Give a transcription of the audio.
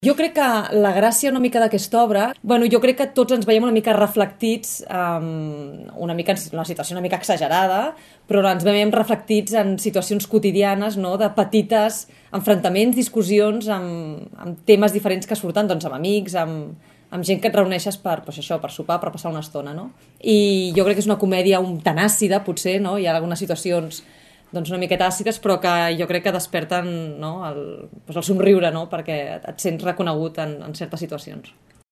Jo crec que la gràcia una mica d'aquesta obra, bueno, jo crec que tots ens veiem una mica reflectits, una mica en una situació una mica exagerada, però ens veiem reflectits en situacions quotidianes, no?, de petites enfrontaments, discussions amb temes diferents que surten, doncs, amb amics, amb gent que et reuneixes per, doncs això, per sopar, per passar una estona, no? I jo crec que és una comèdia un tan àcida, potser, no? Hi ha algunes situacions doncs una miqueta àcides, però que jo crec que desperten, no, doncs el somriure, no? Perquè et sents reconegut en certes situacions.